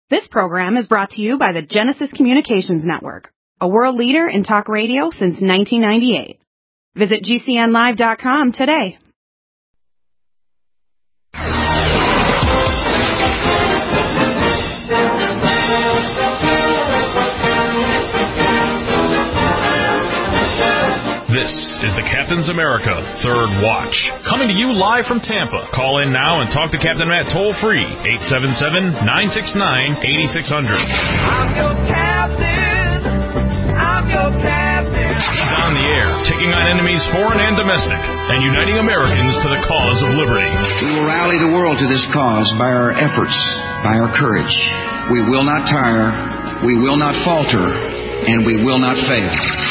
This program is brought to you by the Genesis Communications Network, a world leader in talk radio since 1998. Visit GCNlive.com today. This is the Captain's America Third Watch, coming to you live from Tampa. Call in now and talk to Captain Matt toll-free, 877-969-8600. I'm your captain. I'm your captain. He's on the air, taking on enemies foreign and domestic, and uniting Americans to the cause of liberty. We will rally the world to this cause by our efforts, by our courage. We will not tire, we will not falter, and we will not fail.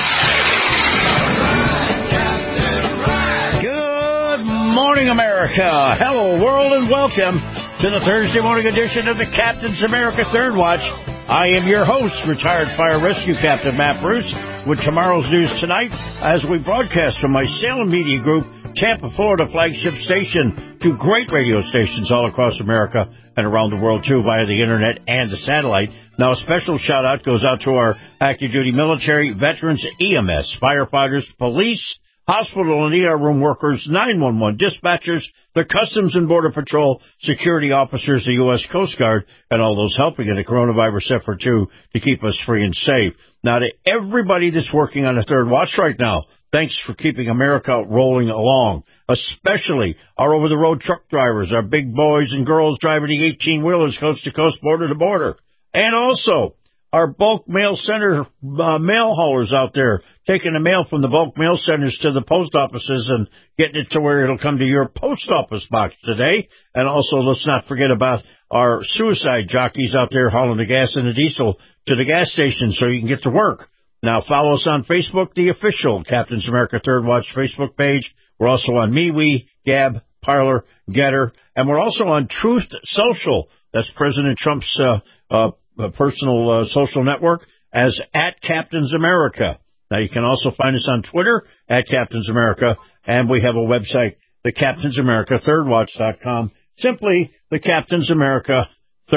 Morning, America. Hello, world, and welcome to the Thursday morning edition of the Captain's America Third Watch. I am your host, retired fire rescue captain Matt Bruce, with tomorrow's news tonight as we broadcast from my Salem Media Group, Tampa, Florida flagship station to great radio stations all across America and around the world, too, via the internet and the satellite. Now, a special shout-out goes out to our active duty military, veterans, EMS, firefighters, police, hospital and ER room workers, 911 dispatchers, the Customs and Border Patrol, security officers, the U.S. Coast Guard, and all those helping in the coronavirus effort, too, to keep us free and safe. Now, to everybody that's working on the Third Watch right now, thanks for keeping America rolling along, especially our over-the-road truck drivers, our big boys and girls driving the 18-wheelers coast to coast, border to border, and also our bulk mail center mail haulers out there, taking the mail from the bulk mail centers to the post offices and getting it to where it'll come to your post office box today. And also, let's not forget about our suicide jockeys out there hauling the gas and the diesel to the gas station so you can get to work. Now, follow us on Facebook, the official Captain's America Third Watch Facebook page. We're also on MeWe, Gab, Parler, Getter, and we're also on Truth Social. That's President Trump's personal social network, as at Captain's America. Now, you can also find us on Twitter at Captain's America, and we have a website, the Captain's America ThirdWatch.com. Simply the Captain's America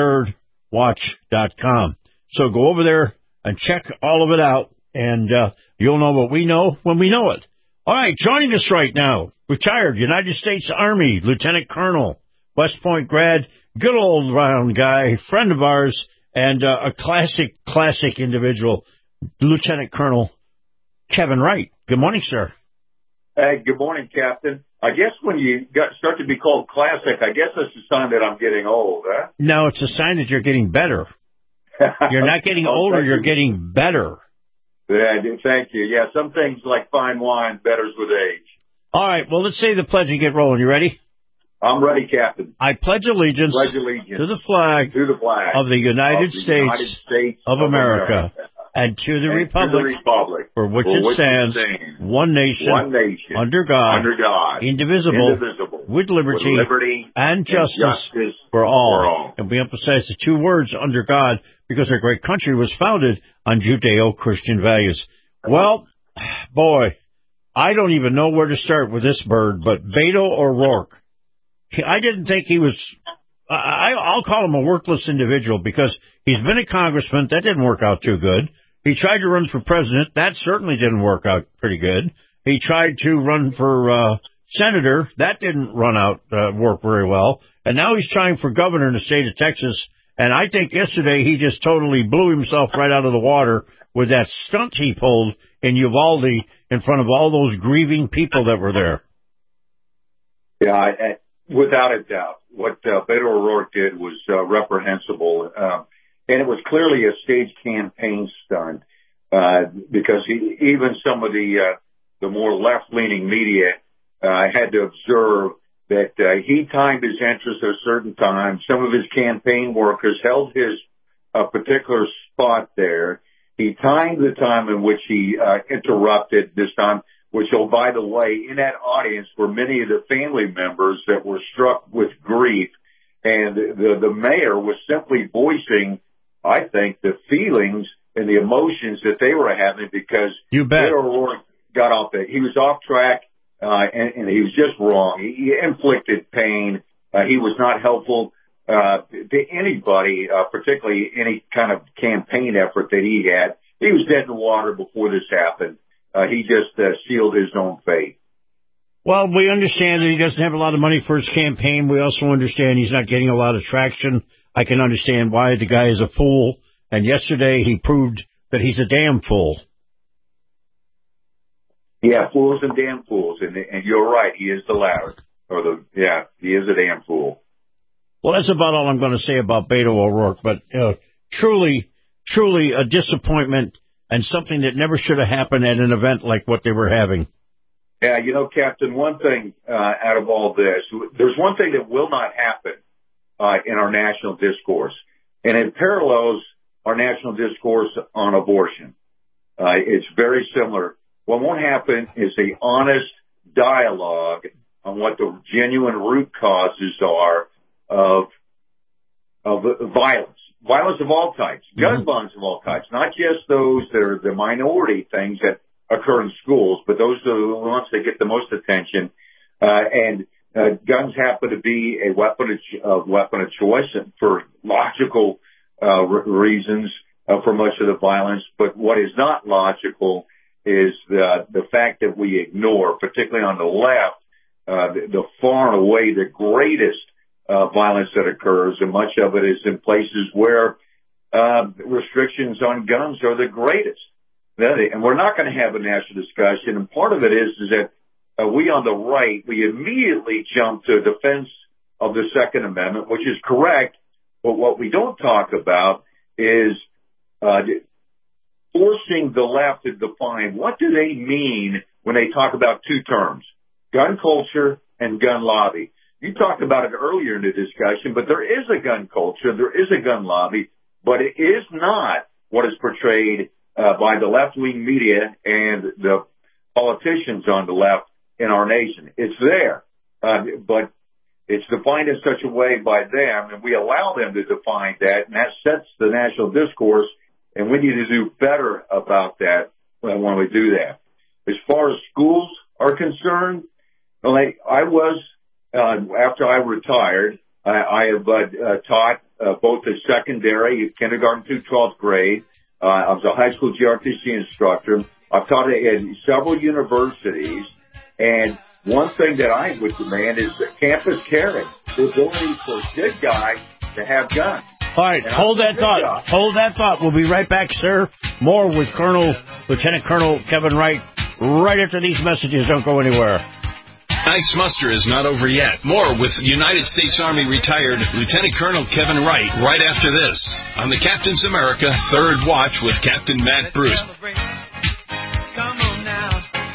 ThirdWatch.com. So go over there and check all of it out, and you'll know what we know when we know it. All right, joining us right now, retired United States Army Lieutenant Colonel, West Point grad, good old round guy, friend of ours, and a classic individual, Lieutenant Colonel Kevin Wright. Good morning, sir. Hey, good morning, Captain. I guess when you start to be called classic, I guess that's a sign that I'm getting old, huh? No, it's a sign that you're getting better. You're not getting older, you're getting better. Yeah, thank you. Yeah, some things like fine wine betters with age. All right, well, let's say the pledge and get rolling. You ready? I'm ready, Captain. I pledge allegiance, to the flag of the United States of America and to the republic for which it stands, one nation, under God, indivisible, with liberty and justice for all. And we emphasize the two words, under God, because our great country was founded on Judeo-Christian values. Well, boy, I don't even know where to start with this bird, but Beto O'Rourke. I didn't think he was, I'll call him a worthless individual because he's been a congressman. That didn't work out too good. He tried to run for president. That certainly didn't work out pretty good. He tried to run for senator. That didn't work very well. And now he's trying for governor in the state of Texas. And I think yesterday he just totally blew himself right out of the water with that stunt he pulled in Uvalde in front of all those grieving people that were there. Yeah, without a doubt, what Beto O'Rourke did was reprehensible, and it was clearly a staged campaign stunt because even some of the more left-leaning media had to observe that he timed his entrance at a certain time. Some of his campaign workers held his particular spot there. He timed the time in which he interrupted this time, which, oh, by the way, in that audience were many of the family members that were struck with grief. And the mayor was simply voicing, I think, the feelings and the emotions that they were having because Beto O'Rourke got off that. He was off track, and he was just wrong. He inflicted pain. He was not helpful. to anybody, particularly any kind of campaign effort that he had. He was dead in the water before this happened. He just sealed his own fate. Well, we understand that he doesn't have a lot of money for his campaign. We also understand he's not getting a lot of traction. I can understand why the guy is a fool. And yesterday he proved that he's a damn fool. Yeah, fools and damn fools. And you're right. He is the latter. He is a damn fool. Well, that's about all I'm going to say about Beto O'Rourke. But truly a disappointment and something that never should have happened at an event like what they were having. Yeah, Captain, one thing out of all this, there's one thing that will not happen in our national discourse, and it parallels our national discourse on abortion. It's very similar. What won't happen is an honest dialogue on what the genuine root causes are of violence of all types, gun violence of all types, not just those that are the minority things that occur in schools, but those are the ones that get the most attention. Guns happen to be a weapon of choice and for logical reasons for much of the violence. But what is not logical is the fact that we ignore, particularly on the left, the far and away the greatest violence that occurs, and much of it is in places where restrictions on guns are the greatest. And we're not going to have a national discussion, and part of it is that we on the right, we immediately jump to defense of the Second Amendment, which is correct, but what we don't talk about is forcing the left to define what do they mean when they talk about two terms, gun culture and gun lobby. You talked about it earlier in the discussion, but there is a gun culture, there is a gun lobby, but it is not what is portrayed by the left-wing media and the politicians on the left in our nation. It's there, but it's defined in such a way by them, and we allow them to define that, and that sets the national discourse, and we need to do better about that when we do that. As far as schools are concerned, I was, after I retired, I have taught both the secondary, kindergarten through 12th grade. I was a high school GRTC instructor. I've taught at several universities, and one thing that I would demand is campus caring, the ability for a good guy to have guns. All right, hold that thought. Hold that thought. We'll be right back, sir. More with Lieutenant Colonel Kevin Wright right after these messages. Don't go anywhere. Nice muster is not over yet. More with United States Army retired Lieutenant Colonel Kevin Wright right after this on the Captain's America Third Watch with Captain Matt Bruce. Come on now.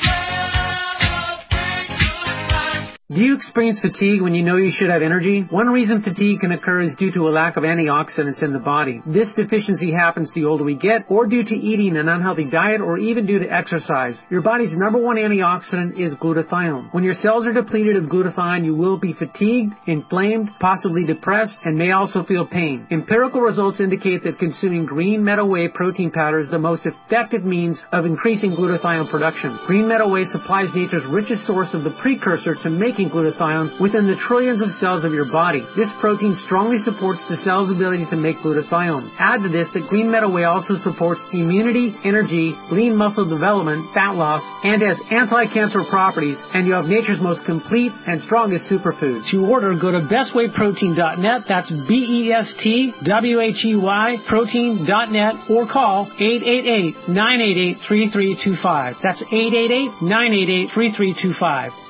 Do you experience fatigue when you know you should have energy? One reason fatigue can occur is due to a lack of antioxidants in the body. This deficiency happens the older we get, or due to eating an unhealthy diet, or even due to exercise. Your body's number one antioxidant is glutathione. When your cells are depleted of glutathione, you will be fatigued, inflamed, possibly depressed, and may also feel pain. Empirical results indicate that consuming green meadow whey protein powder is the most effective means of increasing glutathione production. Green meadow whey supplies nature's richest source of the precursor to making glutathione within the trillions of cells of your body. This protein strongly supports the cell's ability to make glutathione. Add to this that green meadow whey also supports immunity, energy, lean muscle development, fat loss, and has anti-cancer properties, and you have nature's most complete and strongest superfood. To order, go to bestwayprotein.net, that's BESTWHEY protein.net, or call 888-988-3325. That's 888-988-3325.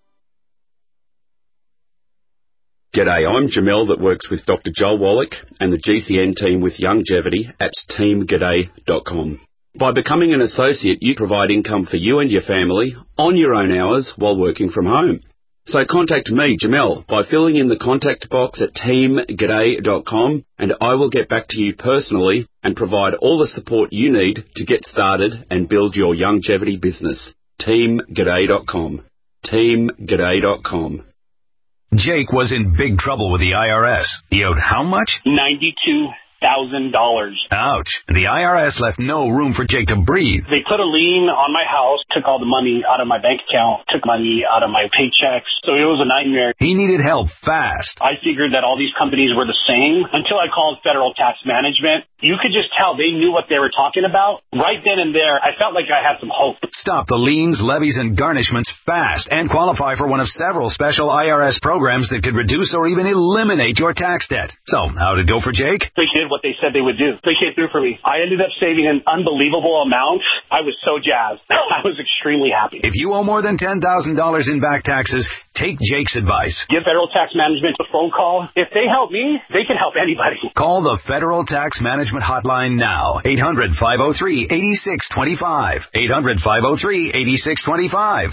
G'day, I'm Jamel that works with Dr. Joel Wallach and the GCN team with Longevity at teamg'day.com. By becoming an associate, you provide income for you and your family on your own hours while working from home. So contact me, Jamel, by filling in the contact box at teamg'day.com, and I will get back to you personally and provide all the support you need to get started and build your longevity business. teamg'day.com. teamg'day.com. Jake was in big trouble with the IRS. He owed how much? $92,000. Ouch. The IRS left no room for Jake to breathe. They put a lien on my house, took all the money out of my bank account, took money out of my paychecks. So it was a nightmare. He needed help fast. I figured that all these companies were the same until I called Federal Tax Management. You could just tell they knew what they were talking about. Right then and there, I felt like I had some hope. Stop the liens, levies, and garnishments fast and qualify for one of several special IRS programs that could reduce or even eliminate your tax debt. So, how'd it go for Jake? They did what they said they would do. They came through for me. I ended up saving an unbelievable amount. I was so jazzed. I was extremely happy. If you owe more than $10,000 in back taxes, take Jake's advice. Give Federal Tax Management a phone call. If they help me, they can help anybody. Call the Federal Tax Management Hotline now. 800-503-8625. 800-503-8625.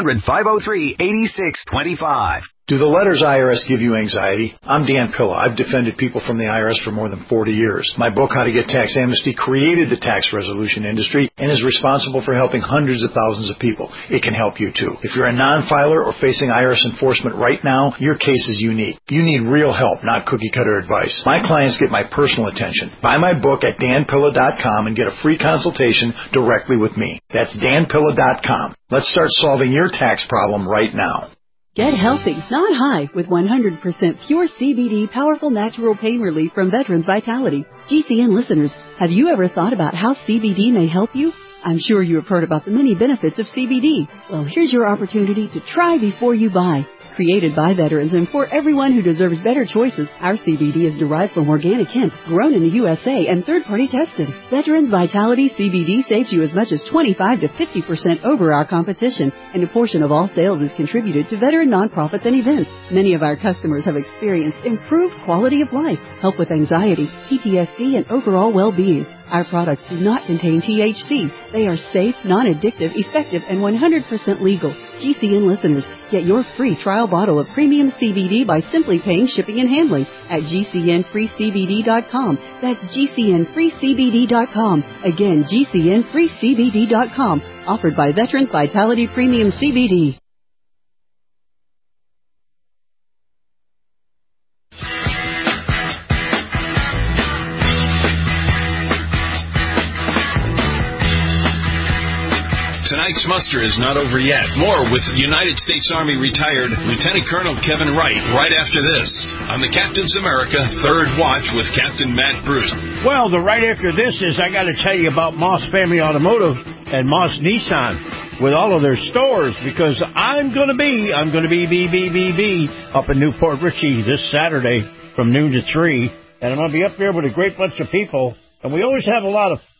800-503-8625. Do the letters IRS give you anxiety? I'm Dan Pilla. I've defended people from the IRS for more than 40 years. My book, How to Get Tax Amnesty, created the tax resolution industry and is responsible for helping hundreds of thousands of people. It can help you too. If you're a non-filer or facing IRS enforcement right now, your case is unique. You need real help, not cookie-cutter advice. My clients get my personal attention. Buy my book at danpilla.com and get a free consultation directly with me. That's danpilla.com. Let's start solving your tax problem right now. Get healthy, not high, with 100% pure CBD powerful natural pain relief from Veterans Vitality. GCN listeners, have you ever thought about how CBD may help you? I'm sure you have heard about the many benefits of CBD. Well, here's your opportunity to try before you buy. Created by veterans and for everyone who deserves better choices, our CBD is derived from organic hemp, grown in the USA, and third-party tested. Veterans Vitality CBD saves you as much as 25 to 50% over our competition, and a portion of all sales is contributed to veteran nonprofits and events. Many of our customers have experienced improved quality of life, help with anxiety, PTSD, and overall well-being. Our products do not contain THC. They are safe, non-addictive, effective, and 100% legal. GCN listeners, get your free trial bottle of premium CBD by simply paying shipping and handling at GCNFreeCBD.com. That's GCNFreeCBD.com. Again, GCNFreeCBD.com. Offered by Veterans Vitality Premium CBD. Tonight's muster is not over yet. More with United States Army retired Lieutenant Colonel Kevin Wright right after this on the Captain's America Third Watch with Captain Matt Bruce. Well, the right after this is I got to tell you about Moss Family Automotive and Moss Nissan with all of their stores, because I'm going to be up in Newport Richey this Saturday from noon to 3, and I'm going to be up there with a great bunch of people, and we always have a lot of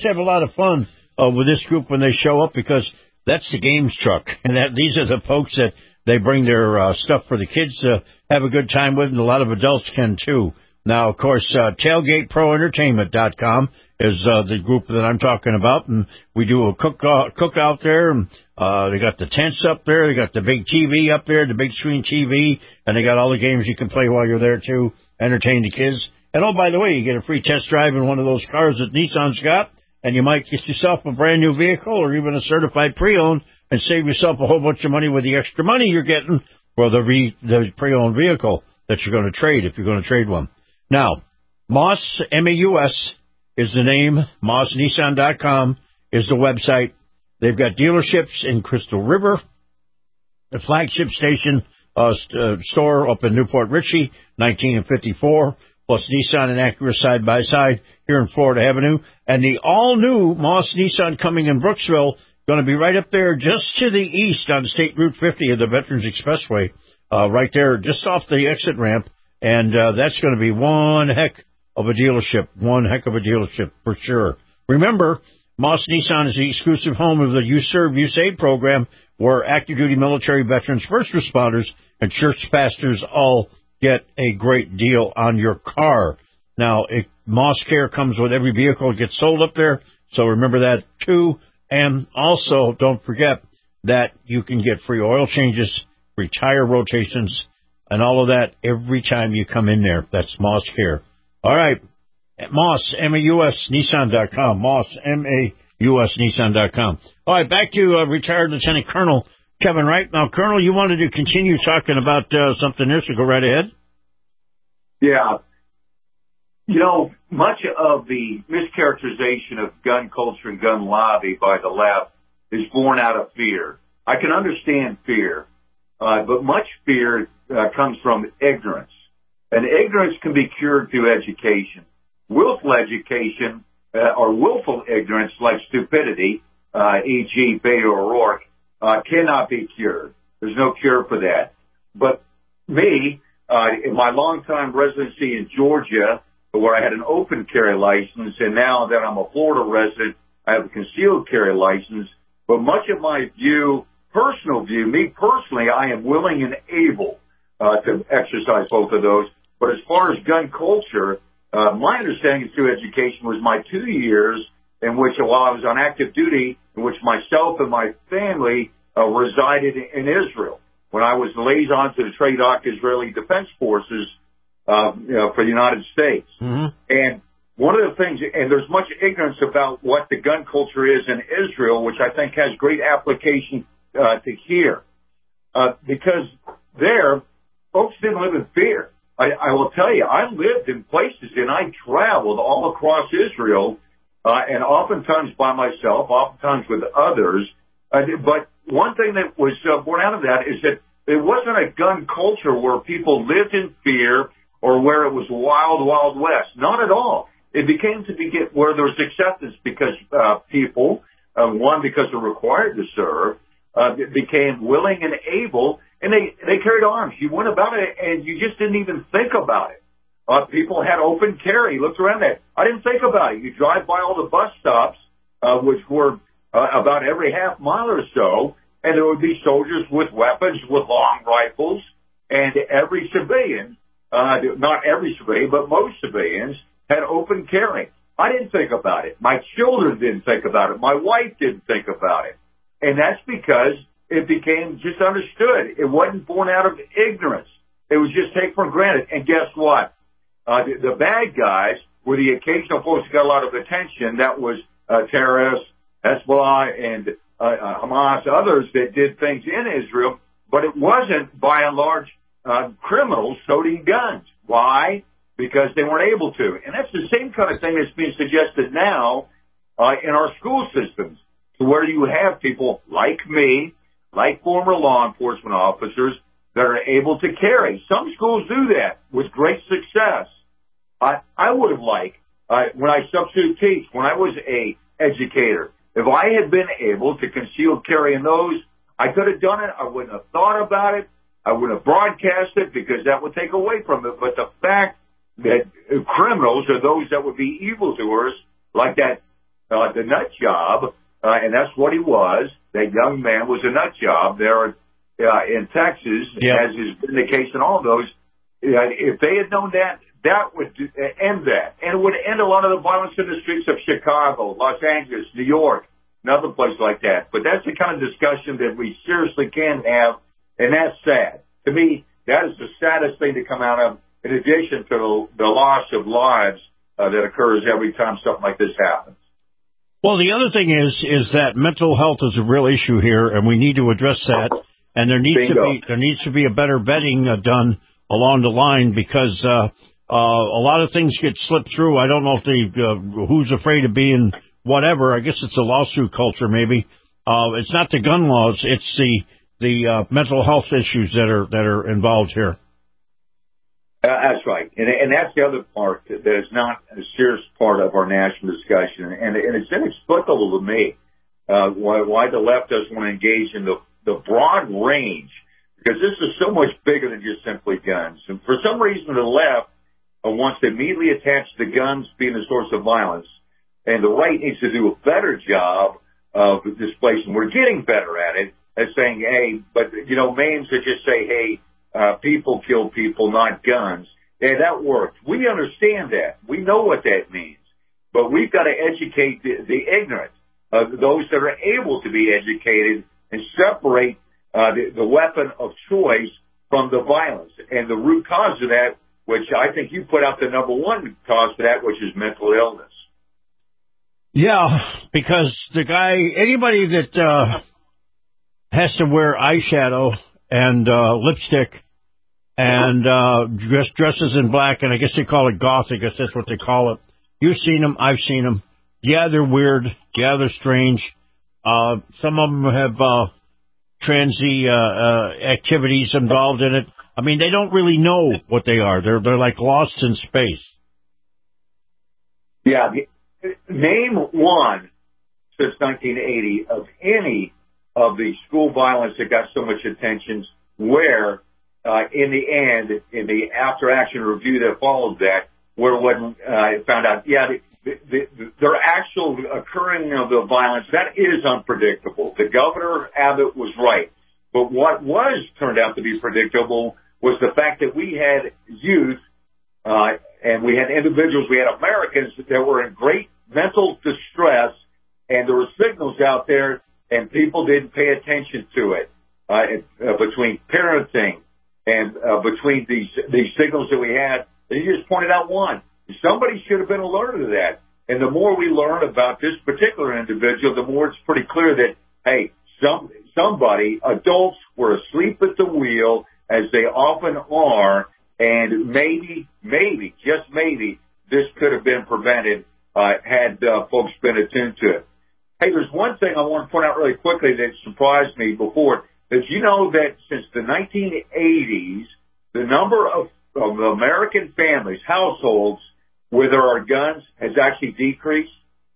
fun with this group when they show up, because that's the games truck, and these are the folks that they bring their stuff for the kids to have a good time with, and a lot of adults can too. Now, of course, TailgateProEntertainment.com is the group that I'm talking about, and we do a cookout there. And, they got the tents up there, they got the big TV up there, the big screen TV, and they got all the games you can play while you're there too, entertain the kids. And oh, by the way, you get a free test drive in one of those cars that Nissan's got, and you might get yourself a brand new vehicle or even a certified pre-owned and save yourself a whole bunch of money with the extra money you're getting for the pre-owned vehicle that you're going to trade if you're going to trade one. Now, Moss, M-A-U-S, is the name. MossNissan.com is the website. They've got dealerships in Crystal River, the flagship station store up in Newport Richey, 19 and 54, plus Nissan and Acura side by side here in Florida Avenue. And the all-new Moss Nissan coming in Brooksville, going to be right up there just to the east on State Route 50 of the Veterans Expressway, right there just off the exit ramp. And that's going to be one heck of a dealership for sure. Remember, Moss Nissan is the exclusive home of the You Serve, You Save program, where active duty military veterans, first responders, and church pastors all get a great deal on your car. Now, Moss Care comes with every vehicle that gets sold up there, so remember that too. And also, don't forget that you can get free oil changes, free tire rotations, and all of that every time you come in there. That's Moss Care. All right. Moss, M-A-U-S, Nissan.com. Moss, M-A-U-S, Nissan.com. All right, back to retired Lieutenant Colonel Kevin Wright. Now, Colonel, you wanted to continue talking about something there, so go right ahead. Yeah. Much of the mischaracterization of gun culture and gun lobby by the left is born out of fear. I can understand fear, but much fear comes from ignorance. And ignorance can be cured through education. Willful education or willful ignorance, like stupidity, e.g. Beto O'Rourke, cannot be cured. There's no cure for that. But me, in my longtime residency in Georgia, where I had an open carry license, and now that I'm a Florida resident, I have a concealed carry license. But much of my personal view, me personally, I am willing and able to exercise both of those. But as far as gun culture, my understanding through education was my 2 years in which, while I was on active duty, in which myself and my family resided in Israel, when I was the liaison to the TRADOC Israeli Defense Forces for the United States. Mm-hmm. And one of the things, and there's much ignorance about what the gun culture is in Israel, which I think has great application to here. Because there, folks didn't live in fear. I will tell you, I lived in places and I traveled all across Israel, and oftentimes by myself, oftentimes with others. But one thing that was born out of that is that it wasn't a gun culture where people lived in fear or where it was wild, wild west. Not at all. It became to be where there was acceptance because people, one, because they're required to serve, became willing and able, and they carried arms. You went about it, and you just didn't even think about it. People had open carry. Looked around there. I didn't think about it. You drive by all the bus stops, which were about every half mile or so, and there would be soldiers with weapons, with long rifles, and every civilian, not every civilian, but most civilians, had open carry. I didn't think about it. My children didn't think about it. My wife didn't think about it. And that's because it became just understood. It wasn't born out of ignorance. It was just taken for granted. And guess what? The bad guys were the occasional folks who got a lot of attention. That was terrorists, Hezbollah, and Hamas, others that did things in Israel. But it wasn't, by and large, criminals toting guns. Why? Because they weren't able to. And that's the same kind of thing that's being suggested now in our school systems, where you have people like me, like former law enforcement officers, that are able to carry. Some schools do that with great success. I would have liked, when I substitute teach, when I was a educator, if I had been able to conceal carry in those, I could have done it. I wouldn't have thought about it. I wouldn't have broadcast it because that would take away from it. But the fact that criminals are those that would be evildoers, like that, the nut job, and that's what he was. That young man was a nut job there in Texas, as has been the case in all those. If they had known that, that would end that. And it would end a lot of the violence in the streets of Chicago, Los Angeles, New York, and other places like that. But that's the kind of discussion that we seriously can have, and that's sad. To me, that is the saddest thing to come out of, in addition to the loss of lives that occurs every time something like this happens. Well, the other thing is that mental health is a real issue here, and we need to address that. And there needs to be a better vetting done along the line because a lot of things get slipped through. I don't know if who's afraid of being whatever. I guess it's a lawsuit culture, maybe. It's not the gun laws; it's the mental health issues that are involved here. That's right. And that's the other part that is not a serious part of our national discussion. And it's inexplicable to me why the left doesn't want to engage in the broad range, because this is so much bigger than just simply guns. And for some reason, the left wants to immediately attach the guns being the source of violence. And the right needs to do a better job of displacing. We're getting better at it, at saying, hey, but, memes that just say, hey, people kill people, not guns. Yeah, that works. We understand that. We know what that means. But we've got to educate the ignorant, those that are able to be educated, and separate the weapon of choice from the violence. And the root cause of that, which I think you put out the number one cause for that, which is mental illness. Yeah, because anybody that has to wear eyeshadow and lipstick and dresses in black, and I guess they call it goth. I guess that's what they call it. You've seen them. I've seen them. Yeah, they're weird. Yeah, they're strange. Some of them have transy activities involved in it. I mean, they don't really know what they are. They're like lost in space. Yeah, name one since 1980 of any of the school violence that got so much attention where, in the end, in the after-action review that followed that, where when found out, their actual occurring of the violence, that is unpredictable. The Governor Abbott was right. But what turned out to be predictable was the fact that we had youth, and we had individuals, we had Americans that were in great mental distress, and there were signals out there, and people didn't pay attention to it, between parenting and between these signals that we had. And you just pointed out one. Somebody should have been alerted to that. And the more we learn about this particular individual, the more it's pretty clear that, hey, somebody, adults, were asleep at the wheel, as they often are, and maybe, just maybe, this could have been prevented had folks been attuned to it. Hey, there's one thing I want to point out really quickly that surprised me before, that you know that since the 1980s, the number of American families, households, where there are guns has actually decreased?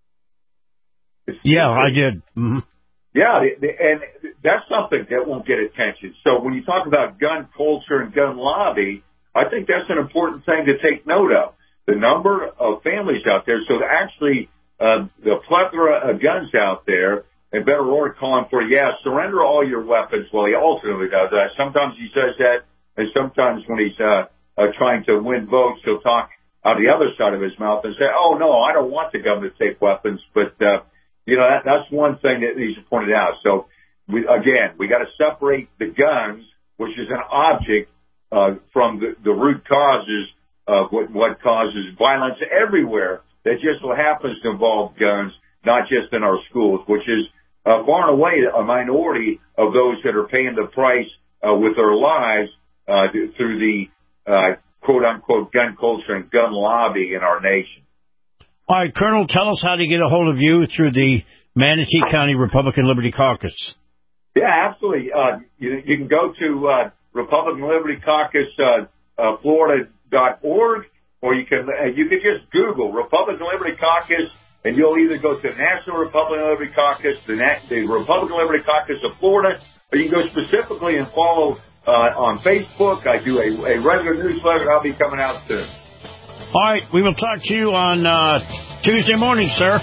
Yeah, I did. Mm-hmm. Yeah, and that's something that won't get attention. So when you talk about gun culture and gun lobby, I think that's an important thing to take note of. The number of families out there, so actually the plethora of guns out there, and Beto O'Rourke calling for, surrender all your weapons. Well, he ultimately does that. Sometimes he says that, and sometimes when he's trying to win votes, he'll talk out the other side of his mouth and say, oh, no, I don't want the government to take weapons. But, that's one thing that needs to be pointed out. So, we got to separate the guns, which is an object, from the root causes of what causes violence everywhere that just so happens to involve guns, not just in our schools, which is far and away a minority of those that are paying the price with their lives through the quote-unquote gun culture and gun lobby in our nation. All right, Colonel, tell us how to get a hold of you through the Manatee County Republican Liberty Caucus. Yeah, absolutely. You can go to Republican Liberty Caucus Florida.org, or you can just Google Republican Liberty Caucus, and you'll either go to the National Republican Liberty Caucus, the Republican Liberty Caucus of Florida, or you can go specifically and follow on Facebook. I do a regular newsletter. I'll be coming out soon. All right, we will talk to you on Tuesday morning, sir.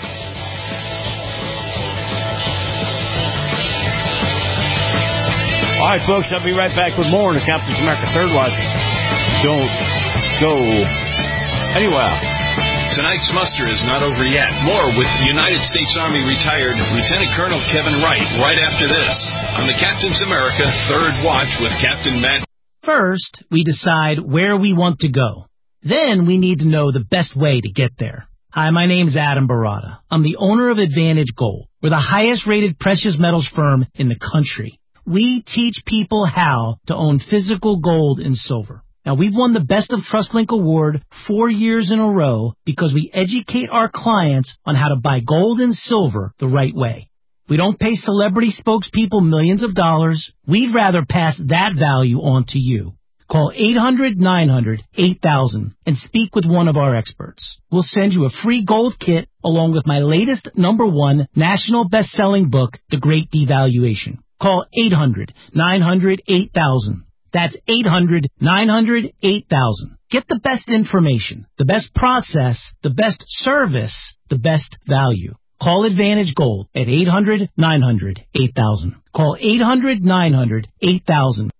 All right, folks, I'll be right back with more on the Captain's America Third Watch. Don't go anywhere. Tonight's muster is not over yet. More with United States Army retired Lieutenant Colonel Kevin Wright right after this on the Captain's America Third Watch with Captain Matt. First, we decide where we want to go. Then we need to know the best way to get there. Hi, my name's Adam Barada. I'm the owner of Advantage Gold. We're the highest rated precious metals firm in the country. We teach people how to own physical gold and silver. Now, we've won the Best of TrustLink Award 4 years in a row because we educate our clients on how to buy gold and silver the right way. We don't pay celebrity spokespeople millions of dollars. We'd rather pass that value on to you. Call 800-900-8000 and speak with one of our experts. We'll send you a free gold kit along with my latest #1 national best-selling book, The Great Devaluation. Call 800-900-8000. That's 800-900-8000. Get the best information, the best process, the best service, the best value. Call Advantage Gold at 800-900-8000. Call 800-900-8000.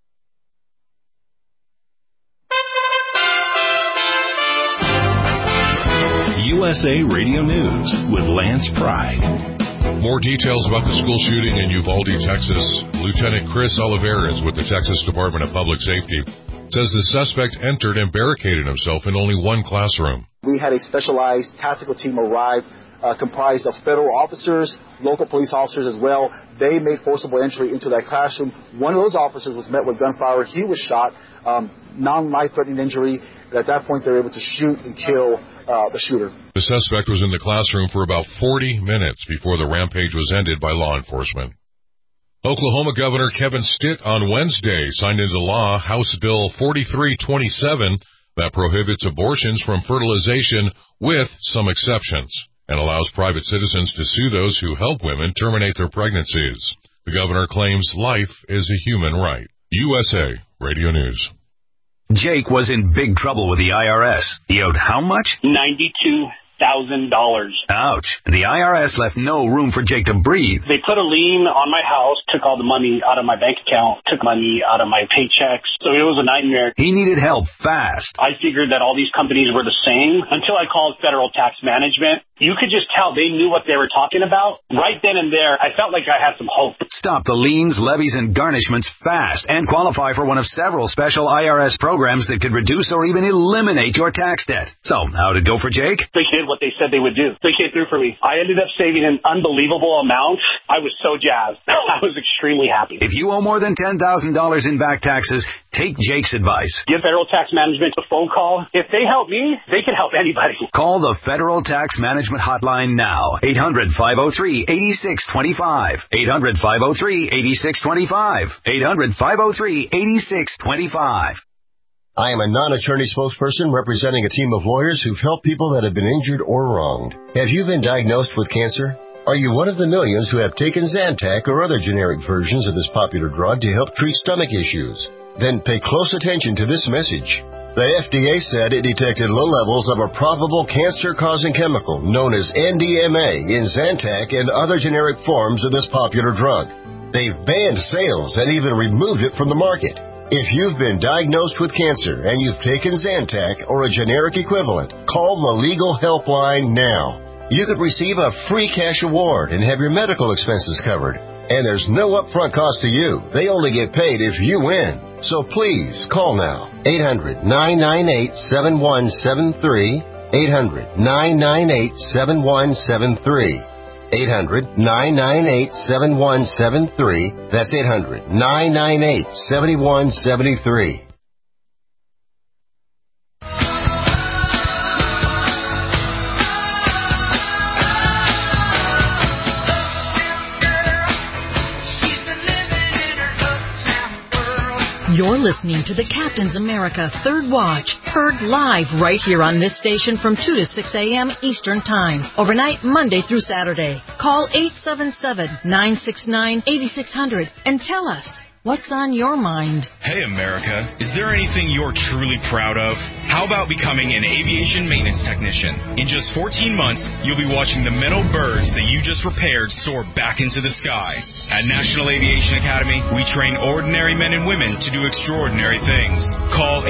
USA Radio News with Lance Pride. More details about the school shooting in Uvalde, Texas. Lieutenant Chris Olivares with the Texas Department of Public Safety says the suspect entered and barricaded himself in only one classroom. We had a specialized tactical team arrive comprised of federal officers, local police officers as well. They made forcible entry into that classroom. One of those officers was met with gunfire. He was shot, non-life-threatening injury. And at that point, they were able to shoot and kill the shooter. The suspect was in the classroom for about 40 minutes before the rampage was ended by law enforcement. Oklahoma Governor Kevin Stitt on Wednesday signed into law House Bill 4327 that prohibits abortions from fertilization with some exceptions and allows private citizens to sue those who help women terminate their pregnancies. The governor claims life is a human right. USA Radio News. Jake was in big trouble with the IRS. He owed how much? $92,000. Ouch. The IRS left no room for Jake to breathe. They put a lien on my house, took all the money out of my bank account, took money out of my paychecks. So it was a nightmare. He needed help fast. I figured that all these companies were the same until I called Federal Tax Management. You could just tell they knew what they were talking about. Right then and there, I felt like I had some hope. Stop the liens, levies, and garnishments fast and qualify for one of several special IRS programs that could reduce or even eliminate your tax debt. So, how'd it go for Jake? They did what they said they would do. They came through for me. I ended up saving an unbelievable amount. I was so jazzed. I was extremely happy. If you owe more than $10,000 in back taxes, take Jake's advice. Give Federal Tax Management a phone call. If they help me, they can help anybody. Call the Federal Tax Management hotline now. 800-503-8625. 800-503-8625. 800-503-8625. I am a non-attorney spokesperson representing a team of lawyers who've helped people that have been injured or wronged. Have you been diagnosed with cancer? Are you one of the millions who have taken Zantac or other generic versions of this popular drug to help treat stomach issues? Then pay close attention to this message. The FDA said it detected low levels of a probable cancer-causing chemical known as NDMA in Zantac and other generic forms of this popular drug. They've banned sales and even removed it from the market. If you've been diagnosed with cancer and you've taken Zantac or a generic equivalent, call the legal helpline now. You could receive a free cash award and have your medical expenses covered. And there's no upfront cost to you. They only get paid if you win. So please, call now. 800-998-7173. 800-998-7173. 800-998-7173. That's 800-998-7173. You're listening to the Captain's America Third Watch, heard live right here on this station from 2 to 6 a.m. Eastern Time, overnight Monday through Saturday. Call 877-969-8600 and tell us what's on your mind. Hey, America, is there anything you're truly proud of? How about becoming an aviation maintenance technician? In just 14 months, you'll be watching the metal birds that you just repaired soar back into the sky. At National Aviation Academy, we train ordinary men and women to do extraordinary things. Call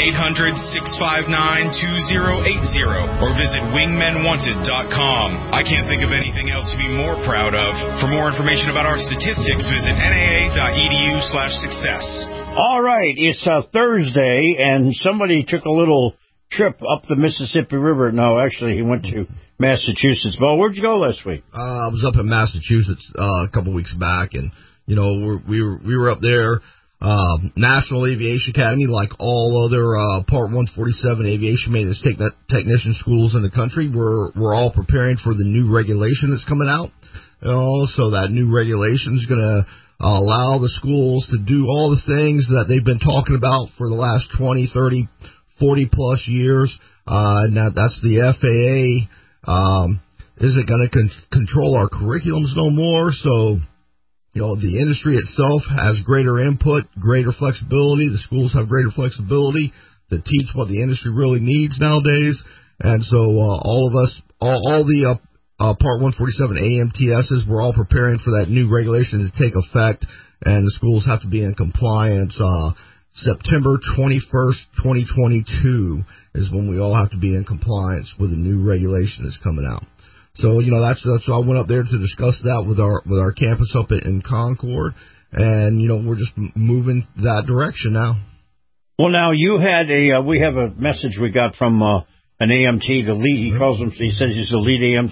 800-659-2080 or visit wingmenwanted.com. I can't think of anything else to be more proud of. For more information about our statistics, visit naa.edu/success. All right, it's Thursday, and somebody took a little trip up the Mississippi River. No, actually, he went to Massachusetts. Bo, where'd you go last week? I was up in Massachusetts a couple weeks back, and you know we were up there. National Aviation Academy, like all other Part 147 aviation maintenance technician schools in the country, we're all preparing for the new regulation that's coming out. So that new regulation is going to allow the schools to do all the things that they've been talking about for the last 20, 30, 40 plus years. Now that's the FAA isn't going to control our curriculums no more. So, you know, the industry itself has greater input, greater flexibility. The schools have greater flexibility to teach what the industry really needs nowadays. And so all of us, all the Part 147 AMTSs, we're all preparing for that new regulation to take effect, and the schools have to be in compliance. September 21st, 2022 is when we all have to be in compliance with the new regulation that's coming out. So, you know, that's why I went up there to discuss that with our campus up in Concord, and, you know, we're just moving that direction now. Well, now you had we have a message we got from an AMT, the lead, he says he's the lead AMT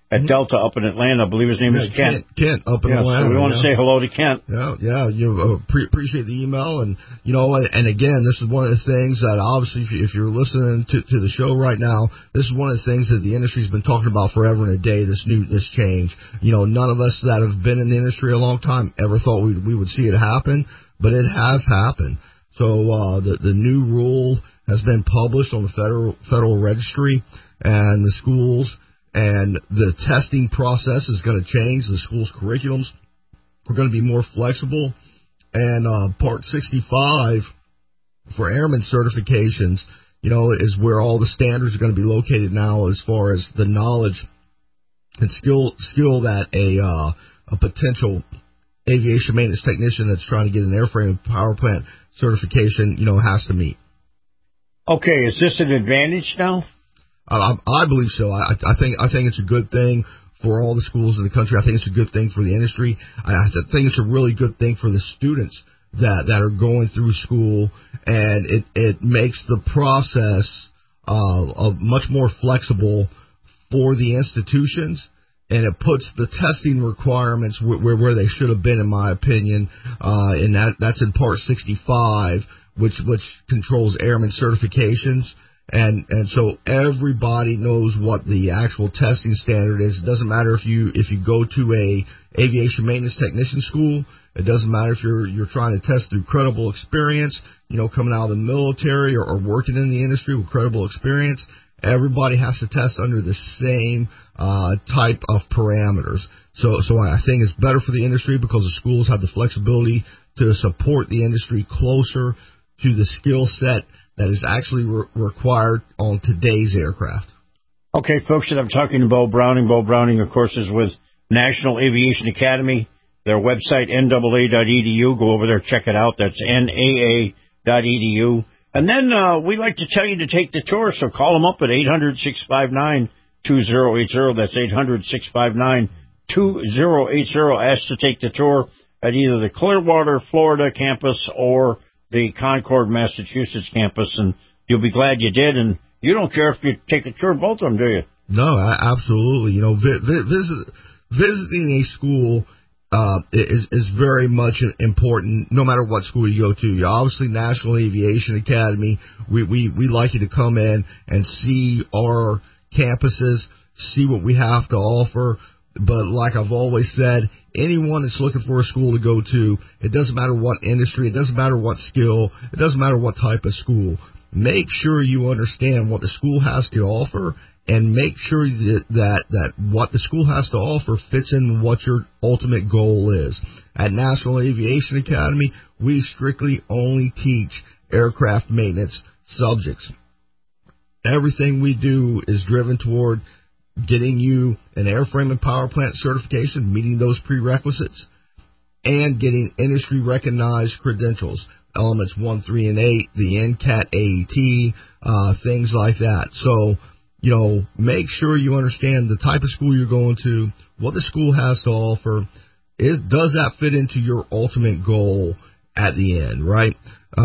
at Delta up in Atlanta. I believe his name is Kent. Kent up in Atlanta. So we want to say hello to Kent. Yeah. You appreciate the email, and and again, this is one of the things that obviously, if you're listening to the show right now, this is one of the things that the industry's been talking about forever and a day. This change. None of us that have been in the industry a long time ever thought we would see it happen, but it has happened. So the new rule has been published on the federal registry, and the schools and the testing process is going to change. The schools' curriculums are going to be more flexible, and Part 65 for airman certifications, is where all the standards are going to be located now as far as the knowledge and skill that a potential aviation maintenance technician that's trying to get an airframe and power plant certification, has to meet. Okay, is this an advantage now? I believe so. I think it's a good thing for all the schools in the country. I think it's a good thing for the industry. I think it's a really good thing for the students that are going through school, and it makes the process much more flexible for the institutions, and it puts the testing requirements where they should have been, in my opinion, and that's in Part 65, which controls airman certifications. And so everybody knows what the actual testing standard is. It doesn't matter if you go to a aviation maintenance technician school. It doesn't matter if you're trying to test through credible experience, coming out of the military or working in the industry with credible experience. Everybody has to test under the same type of parameters. So I think it's better for the industry because the schools have the flexibility to support the industry closer to the skill set that is actually required on today's aircraft. Okay, folks, and I'm talking to Bo Browning. Bo Browning, of course, is with National Aviation Academy. Their website, NAA.edu. Go over there, check it out. That's NAA.edu. And then we like to tell you to take the tour, so call them up at 800-659-2080. That's 800-659-2080. Ask to take the tour at either the Clearwater, Florida campus or the Concord, Massachusetts campus, and you'll be glad you did. And you don't care if you take a tour of both of them, do you? No, absolutely. Visiting a school is very much important, no matter what school you go to. Obviously, National Aviation Academy, we like you to come in and see our campuses, see what we have to offer. But like I've always said, anyone that's looking for a school to go to, it doesn't matter what industry, it doesn't matter what skill, it doesn't matter what type of school. Make sure you understand what the school has to offer, and make sure that what the school has to offer fits in what your ultimate goal is. At National Aviation Academy, we strictly only teach aircraft maintenance subjects. Everything we do is driven toward getting you an airframe and power plant certification, meeting those prerequisites, and getting industry-recognized credentials, elements 1, 3, and 8, the NCAT, AET, things like that. So, make sure you understand the type of school you're going to, what the school has to offer. Does that fit into your ultimate goal at the end, right?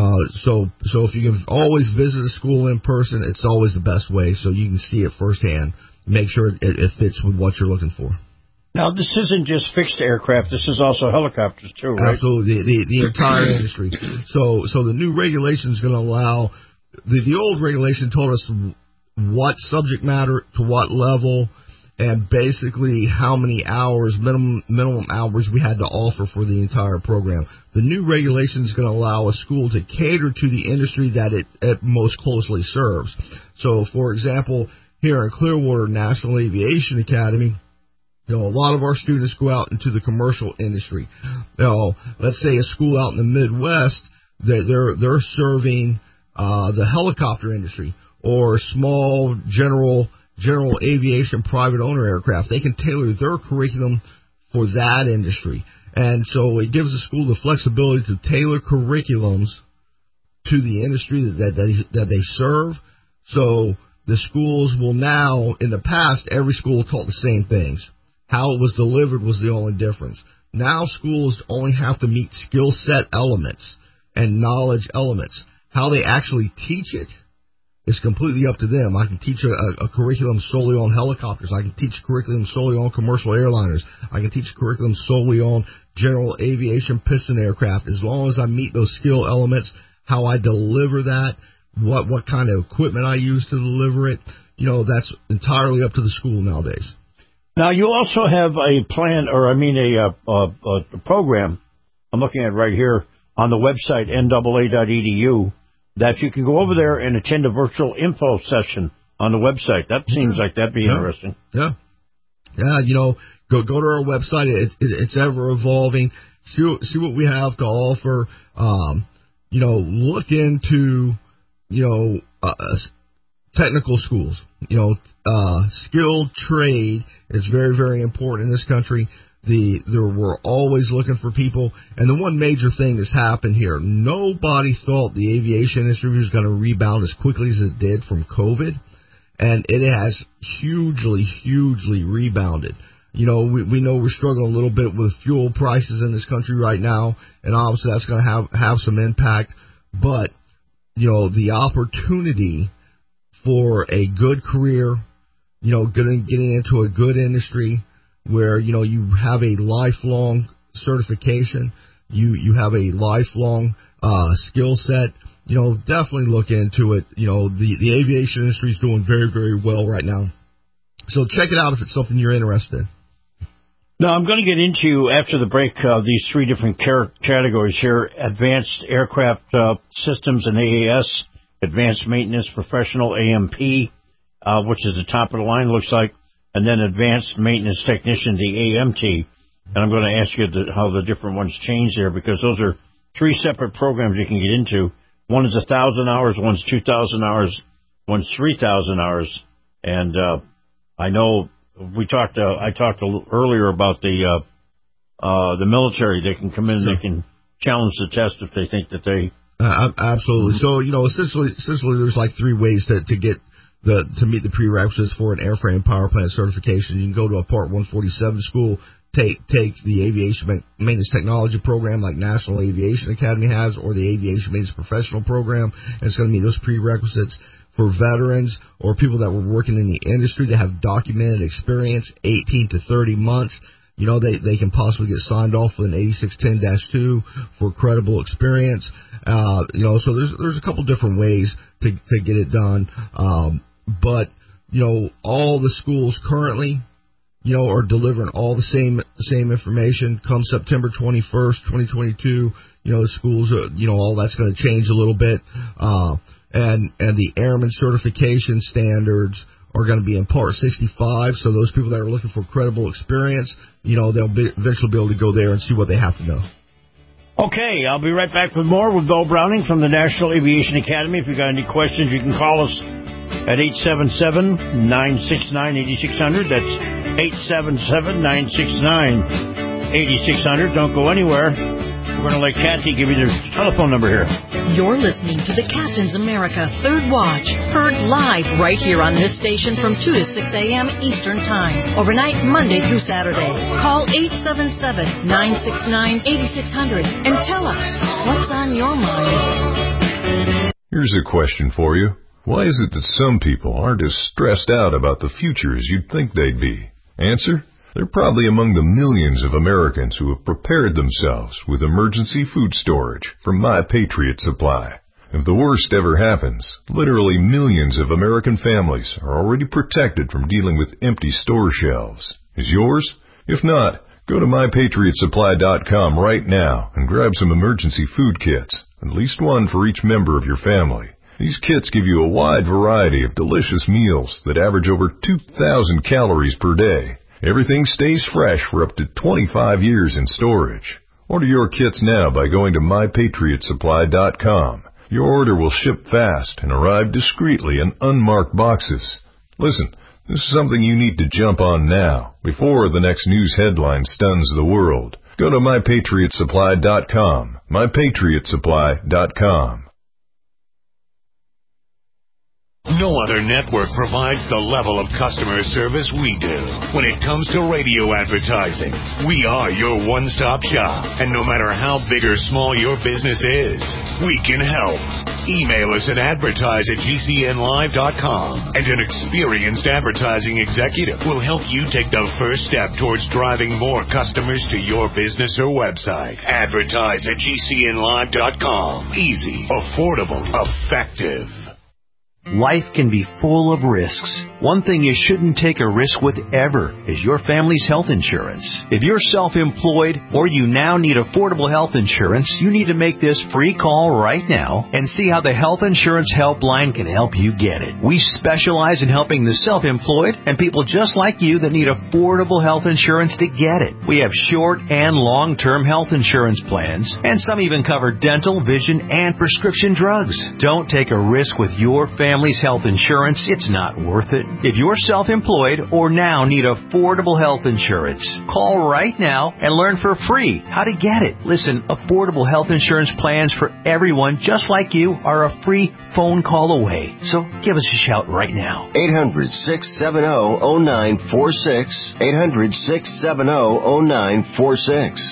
So if you can always visit a school in person, it's always the best way, so you can see it firsthand. Make sure it fits with what you're looking for. Now, this isn't just fixed aircraft. This is also helicopters, too, right? Absolutely. The entire industry. So the new regulation is going to allow... The old regulation told us what subject matter to what level and basically how many hours, minimum hours we had to offer for the entire program. The new regulation is going to allow a school to cater to the industry that it most closely serves. So, for example... Here in Clearwater National Aviation Academy, a lot of our students go out into the commercial industry. Let's say a school out in the Midwest, they're serving the helicopter industry or small general aviation private owner aircraft. They can tailor their curriculum for that industry, and so it gives the school the flexibility to tailor curriculums to the industry that they serve. So the schools will now, in the past, every school taught the same things. How it was delivered was the only difference. Now schools only have to meet skill set elements and knowledge elements. How they actually teach it It's completely up to them. I can teach a curriculum solely on helicopters. I can teach a curriculum solely on commercial airliners. I can teach a curriculum solely on general aviation piston aircraft. As long as I meet those skill elements, how I deliver that, what kind of equipment I use to deliver it, that's entirely up to the school nowadays. Now, you also have a plan, a program, I'm looking at right here on the website, NAA.edu, that you can go over there and attend a virtual info session on the website. That seems like that'd be interesting. Yeah. Yeah, go to our website. It's ever evolving. See what we have to offer. Look into, technical schools. Skilled trade is very, very important in this country. We're always looking for people. And the one major thing that's happened here, nobody thought the aviation industry was going to rebound as quickly as it did from COVID. And it has hugely, hugely rebounded. We know we're struggling a little bit with fuel prices in this country right now, and obviously that's going to have some impact. But, the opportunity for a good career, getting into a good industry where, you have a lifelong certification, you have a lifelong skill set, definitely look into it. The aviation industry is doing very, very well right now. So check it out if it's something you're interested in. Now, I'm going to get into, after the break, these three different categories here: advanced aircraft systems and AAS, advanced maintenance professional, AMP, which is the top of the line, looks like, and then advanced maintenance technician, the AMT. And I'm going to ask you how the different ones change there, because those are three separate programs you can get into. One is 1,000 hours, one's 2,000 hours, one's 3,000 hours. And I know I talked a little earlier about the military. They can come in and they can challenge the test if they think that they... Absolutely. So, essentially there's like three ways to get to meet the prerequisites for an airframe power plant certification. You can go to a Part 147 school, take the aviation maintenance technology program like National Aviation Academy has, or the aviation maintenance professional program, and it's going to meet those prerequisites. For veterans or people that were working in the industry that have documented experience, 18 to 30 months, they can possibly get signed off with an 8610-2 for credible experience. So there's a couple different ways to get it done. But all the schools currently, are delivering all the same information. Come September 21st, 2022, the schools, all that's going to change a little bit. And the airman certification standards are going to be in Part 65. So those people that are looking for credible experience, they'll eventually be able to go there and see what they have to know. Okay, I'll be right back with more with Bill Browning from the National Aviation Academy. If you've got any questions, you can call us at 877-969-8600. That's 877-969-8600. Don't go anywhere. We're going to let Kathy give you their telephone number here. You're listening to the Captain's America Third Watch, heard live right here on this station from 2 to 6 a.m. Eastern Time, overnight Monday through Saturday. Call 877-969-8600 and tell us what's on your mind. Here's a question for you. Why is it that some people aren't as stressed out about the future as you'd think they'd be? Answer: they're probably among the millions of Americans who have prepared themselves with emergency food storage from My Patriot Supply. If the worst ever happens, literally millions of American families are already protected from dealing with empty store shelves. Is yours? If not, go to MyPatriotSupply.com right now and grab some emergency food kits, at least one for each member of your family. These kits give you a wide variety of delicious meals that average over 2,000 calories per day. Everything stays fresh for up to 25 years in storage. Order your kits now by going to MyPatriotSupply.com. Your order will ship fast and arrive discreetly in unmarked boxes. Listen, this is something you need to jump on now, before the next news headline stuns the world. Go to MyPatriotSupply.com. MyPatriotSupply.com. No other network provides the level of customer service we do. When it comes to radio advertising, we are your one-stop shop. And no matter how big or small your business is, we can help. Email us at advertise@gcnlive.com, and an experienced advertising executive will help you take the first step towards driving more customers to your business or website. Advertise@gcnlive.com. Easy, affordable, effective. Life can be full of risks. One thing you shouldn't take a risk with ever is your family's health insurance. If you're self-employed or you now need affordable health insurance, you need to make this free call right now and see how the Health Insurance Helpline can help you get it. We specialize in helping the self-employed and people just like you that need affordable health insurance to get it. We have short and long-term health insurance plans, and some even cover dental, vision, and prescription drugs. Don't take a risk with your family's health insurance. It's not worth it. If you're self-employed or now need affordable health insurance, call right now and learn for free how to get it. Listen, affordable health insurance plans for everyone just like you are a free phone call away. So give us a shout right now. 800-670-0946. 800-670-0946.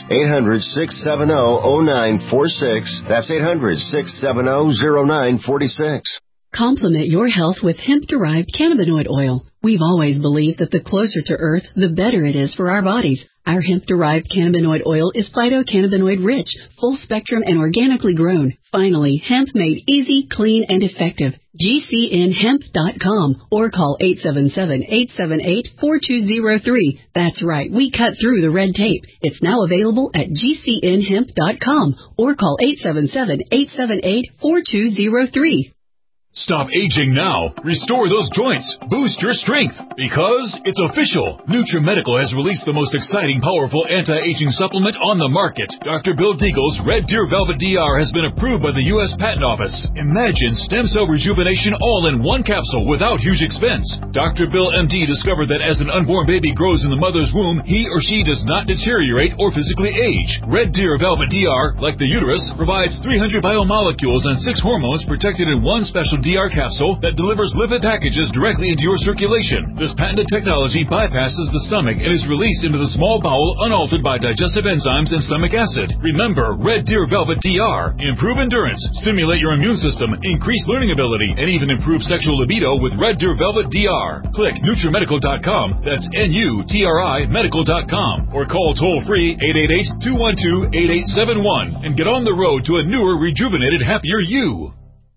800-670-0946. That's 800-670-0946. Complement your health with hemp-derived cannabinoid oil. We've always believed that the closer to Earth, the better it is for our bodies. Our hemp-derived cannabinoid oil is phytocannabinoid-rich, full-spectrum, and organically grown. Finally, hemp made easy, clean, and effective. GCNhemp.com or call 877-878-4203. That's right, we cut through the red tape. It's now available at GCNhemp.com or call 877-878-4203. Stop aging now. Restore those joints. Boost your strength. Because it's official. NutriMedical has released the most exciting, powerful anti-aging supplement on the market. Dr. Bill Deagle's Red Deer Velvet DR has been approved by the U.S. Patent Office. Imagine stem cell rejuvenation all in one capsule without huge expense. Dr. Bill MD discovered that as an unborn baby grows in the mother's womb, he or she does not deteriorate or physically age. Red Deer Velvet DR, like the uterus, provides 300 biomolecules and 6 hormones protected in one special DR capsule that delivers lipid packages directly into your circulation. This patented technology bypasses the stomach and is released into the small bowel unaltered by digestive enzymes and stomach acid. Remember, Red Deer Velvet DR. Improve endurance, stimulate your immune system, increase learning ability, and even improve sexual libido with Red Deer Velvet DR. Click NutriMedical.com, that's NUTRI Medical.com, or call toll-free 888-212-8871 and get on the road to a newer, rejuvenated, happier you.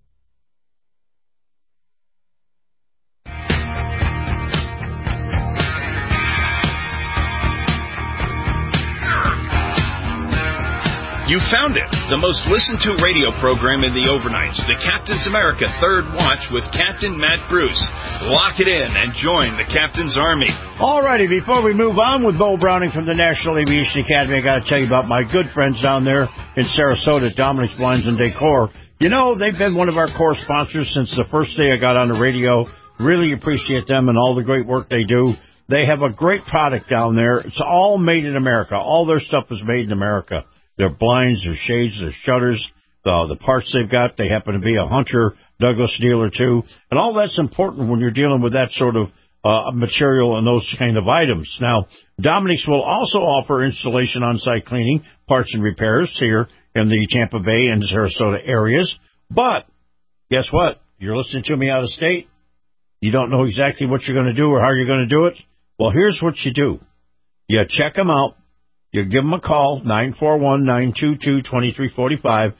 You found it. The most listened to radio program in the overnights, the Captain's America Third Watch with Captain Matt Bruce. Lock it in and join the Captain's Army. All righty, before we move on with Bo Browning from the National Aviation Academy, I got to tell you about my good friends down there in Sarasota, Dominic's Blinds and Decor. You know, they've been one of our core sponsors since the first day I got on the radio. Really appreciate them and all the great work they do. They have a great product down there. It's all made in America. All their stuff is made in America. Their blinds, their shades, their shutters, the parts they've got. They happen to be a Hunter Douglas dealer, too. And all that's important when you're dealing with that sort of material and those kind of items. Now, Dominic's will also offer installation on-site cleaning, parts and repairs here in the Tampa Bay and Sarasota areas. But guess what? You're listening to me out of state. You don't know exactly what you're going to do or how you're going to do it. Well, here's what you do. You check them out. You give them a call, 941-922-2345,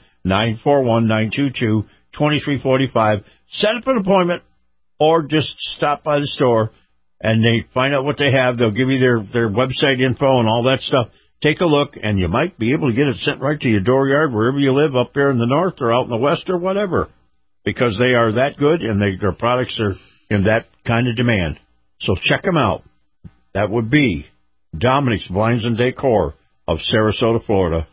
941-922-2345. Set up an appointment or just stop by the store and they find out what they have. They'll give you their website info and all that stuff. Take a look, and you might be able to get it sent right to your dooryard wherever you live, up there in the north or out in the west or whatever, because they are that good and their products are in that kind of demand. So check them out. That would be Dominic's Blinds and Decor of Sarasota, Florida,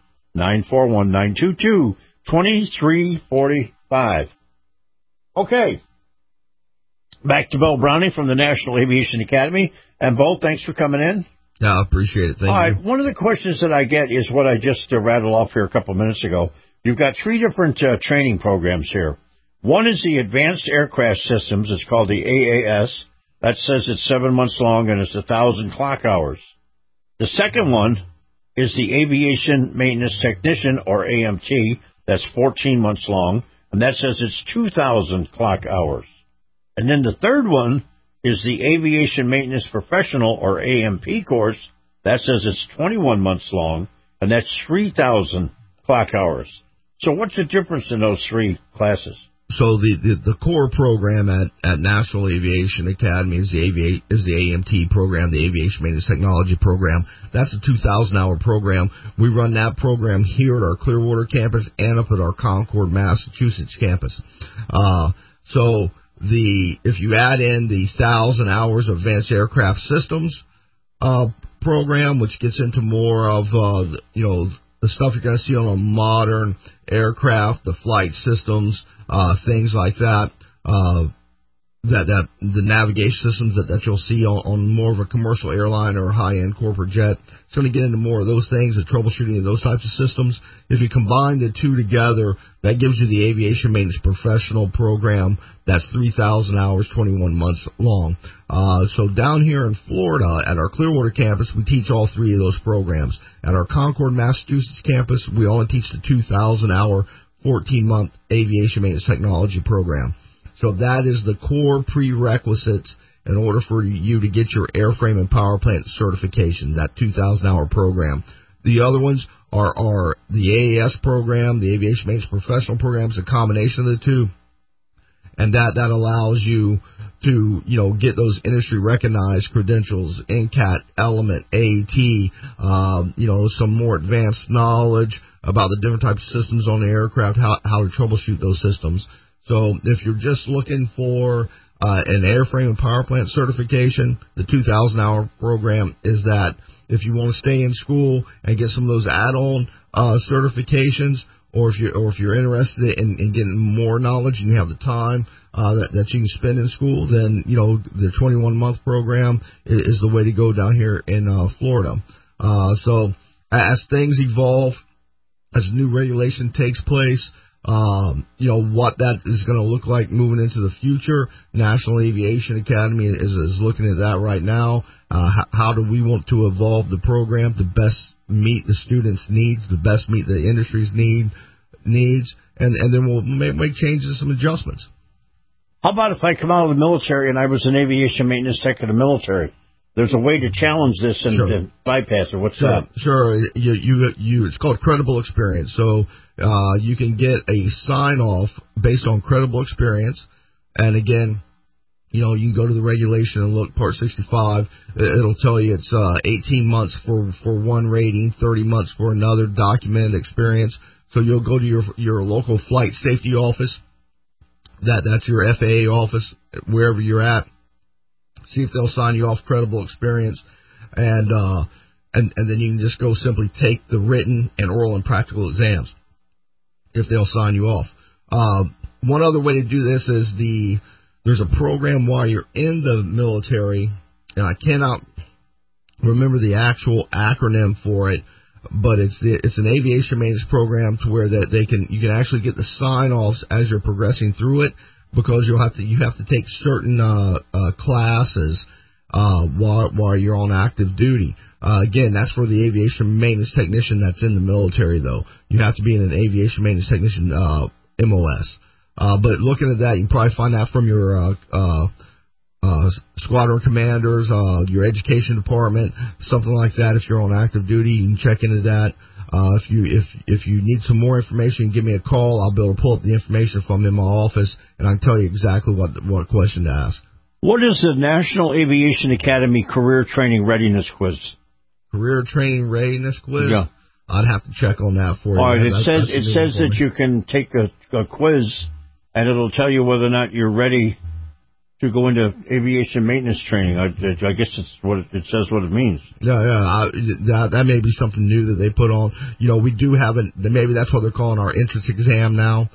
941-922-2345. Okay. Back to Bo Browning from the National Aviation Academy. And Bo, thanks for coming in. Yeah, I appreciate it. Thank you. All right. One of the questions that I get is what I just rattled off here a couple of minutes ago. You've got 3 different training programs here. One is the Advanced Aircraft Systems. It's called the AAS. That says it's 7 months long and it's 1,000 clock hours. The second one is the Aviation Maintenance Technician, or AMT. That's 14 months long, and that says it's 2,000 clock hours. And then the third one is the Aviation Maintenance Professional, or AMP course. That says it's 21 months long, and that's 3,000 clock hours. So what's the difference in those three classes? So the core program at National Aviation Academy is the AMT program, the Aviation Maintenance Technology program. That's a 2,000-hour program. We run that program here at our Clearwater campus and up at our Concord, Massachusetts campus. So if you add in the 1,000 hours of Advanced Aircraft Systems program, which gets into more of the stuff you're going to see on a modern aircraft, the flight systems, things like that, that the navigation systems that you'll see on more of a commercial airline or a high-end corporate jet. It's going to get into more of those things, the troubleshooting of those types of systems. If you combine the two together, that gives you the Aviation Maintenance Professional program. That's 3,000 hours, 21 months long. So down here in Florida at our Clearwater campus, we teach all three of those programs. At our Concord, Massachusetts campus, we only teach the 2,000-hour 14-month Aviation Maintenance Technology program. So that is the core prerequisites in order for you to get your airframe and power plant certification, that 2,000-hour program. The other ones are the AAS program, the Aviation Maintenance Professional program, is a combination of the two. And that allows you to, get those industry recognized credentials, NCAT, Element, AT, some more advanced knowledge about the different types of systems on the aircraft, how to troubleshoot those systems. So if you're just looking for an airframe and power plant certification, the 2,000-hour program is that. If you want to stay in school and get some of those add-on certifications, or if you're interested in getting more knowledge and you have the time that you can spend in school, then the 21-month program is the way to go down here in Florida. So as things evolve, as new regulation takes place, what that is going to look like moving into the future. National Aviation Academy is looking at that right now. How do we want to evolve the program to best meet the students' needs, to best meet the industry's needs, and then we'll make changes, some adjustments. How about if I come out of the military and I was an aviation maintenance tech in the military? There's a way to challenge this and bypass it. What's that? Sure. It's called credible experience. So you can get a sign-off based on credible experience. And again, you can go to the regulation and look, Part 65. It'll tell you it's 18 months for one rating, 30 months for another documented experience. So you'll go to your local flight safety office. That's your FAA office, wherever you're at. See if they'll sign you off credible experience, and then you can just go simply take the written and oral and practical exams if they'll sign you off. One other way to do this is there's a program while you're in the military, and I cannot remember the actual acronym for it, but it's an aviation maintenance program to where that you can actually get the sign-offs as you're progressing through it, because you have to take certain classes while you're on active duty. Again, that's for the aviation maintenance technician that's in the military, though. You have to be an aviation maintenance technician MOS. But looking at that, you can probably find that from your squadron commanders, your education department, something like that. If you're on active duty, you can check into that. If you need some more information, give me a call. I'll be able to pull up the information from in my office, and I can tell you exactly what question to ask. What is the National Aviation Academy Career Training Readiness Quiz? Career Training Readiness Quiz? Yeah. I'd have to check on that for you. All right, it says that you can take a quiz, and it'll tell you whether or not you're ready to go into aviation maintenance training. I guess it's what it says what it means. Yeah. That may be something new that they put on. We do have maybe that's what they're calling our entrance exam now.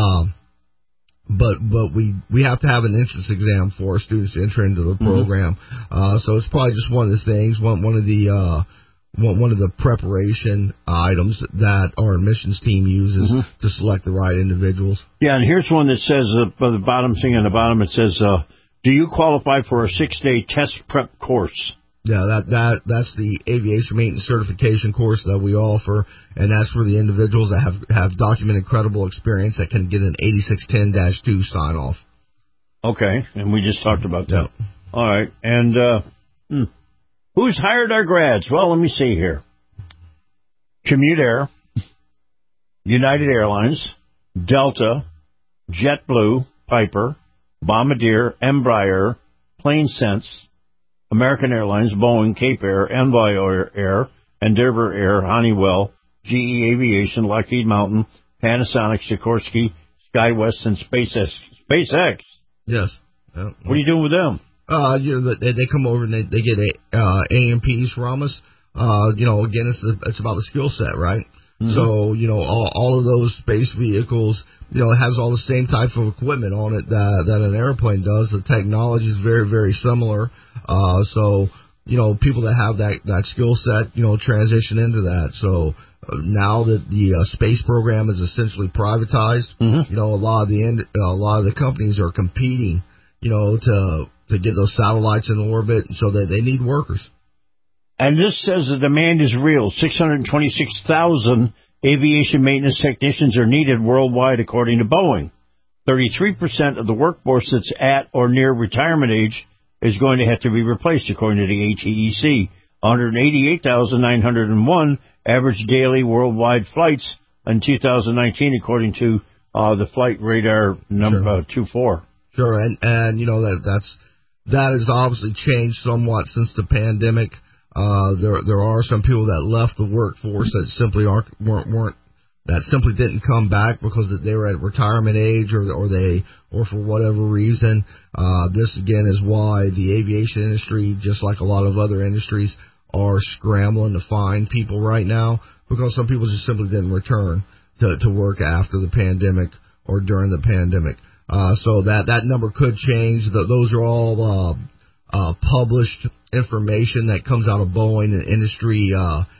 But we have to have an entrance exam for our students to enter into the program. So it's probably just one of the things, one of the one of the preparation items that our admissions team uses to select the right individuals. Yeah, and here's one that says, the bottom thing on the bottom, it says, do you qualify for a 6-day test prep course? Yeah, that's the aviation maintenance certification course that we offer, and that's for the individuals that have documented credible experience that can get an 8610-2 sign off. Okay, and we just talked about that. Yep. All right, and who's hired our grads? Well, let me see here. Commute Air, United Airlines, Delta, JetBlue, Piper, Bombardier, Embraer, PlaneSense, American Airlines, Boeing, Cape Air, Envoy Air, Endeavour Air, Honeywell, GE Aviation, Lockheed Martin, Panasonic, Sikorsky, SkyWest, and SpaceX. Yes. What are you doing with them? They come over and they get AMPs from us. Again, it's about the skill set, right? Mm-hmm. So, all of those space vehicles, it has all the same type of equipment on it that an airplane does. The technology is very, very similar. So, people that have that skill set, transition into that. So now that the space program is essentially privatized, a lot of the companies are competing, to get those satellites in orbit, so that they need workers. And this says the demand is real. 626,000 aviation maintenance technicians are needed worldwide, according to Boeing. 33% of the workforce that's at or near retirement age is going to have to be replaced, according to the ATEC. 188,901 average daily worldwide flights in 2019, according to the Flight Radar number 24. Sure, and that has obviously changed somewhat since the pandemic. There are some people that left the workforce that simply simply didn't come back because they were at retirement age or for whatever reason. This again is why the aviation industry, just like a lot of other industries, are scrambling to find people right now, because some people just simply didn't return to work after the pandemic or during the pandemic. So that number could change. Those are all published information that comes out of Boeing and industry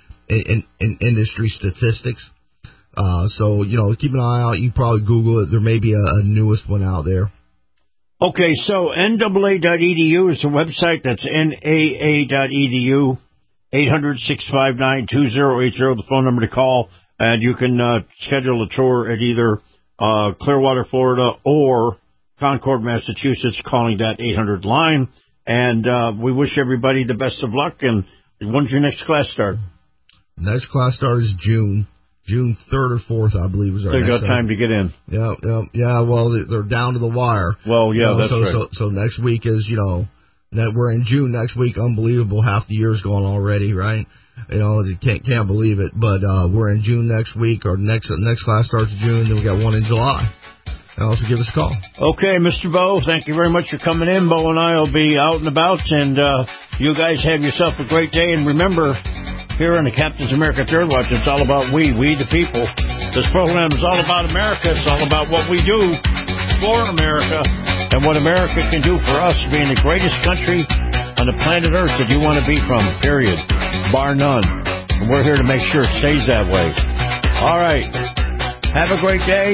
industry statistics. So keep an eye out. You can probably Google it. There may be a newest one out there. Okay, so NAA.edu is the website. That's NAA.edu. 800-659-2080, the phone number to call, and you can schedule a tour at either Clearwater, Florida, or Concord, Massachusetts, calling that 800 line. And we wish everybody the best of luck. And when's your next class start? Next class start is June 3rd or 4th, I believe, is our next. So you got time to get in. Yeah. Well, they're down to the wire. Well, yeah, that's right. So next week is, that we're in June next week. Unbelievable. Half the year's gone already, right? You can't believe it. But we're in June next week. Our next class starts in June. Then we got one in July. And also give us a call. Okay, Mr. Bo, thank you very much for coming in. Bo and I will be out and about, and you guys have yourself a great day. And remember, here on the Captain's America Third Watch, it's all about we the people. This program is all about America. It's all about what we do for America and what America can do for us, being the greatest country on the planet Earth that you want to be from, period, bar none. And we're here to make sure it stays that way. All right. Have a great day.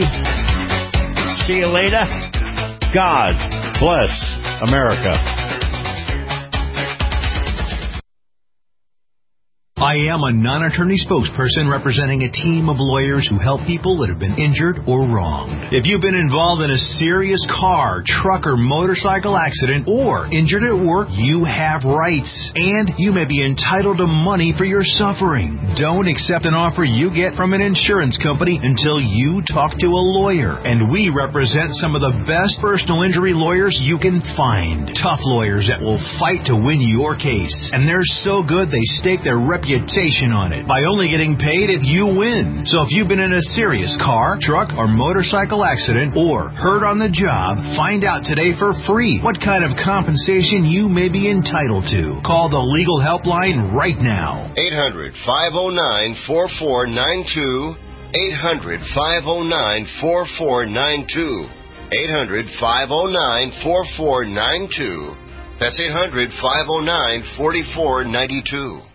See you later. God bless America. I am a non-attorney spokesperson representing a team of lawyers who help people that have been injured or wronged. If you've been involved in a serious car, truck, or motorcycle accident, or injured at work, you have rights, and you may be entitled to money for your suffering. Don't accept an offer you get from an insurance company until you talk to a lawyer, and we represent some of the best personal injury lawyers you can find. Tough lawyers that will fight to win your case, and they're so good they stake their reputation on it by only getting paid if you win. So if you've been in a serious car, truck, or motorcycle accident, or hurt on the job, find out today for free what kind of compensation you may be entitled to. Call the legal helpline right now. 800-509-4492. 800-509-4492. 800-509-4492. That's 800-509-4492.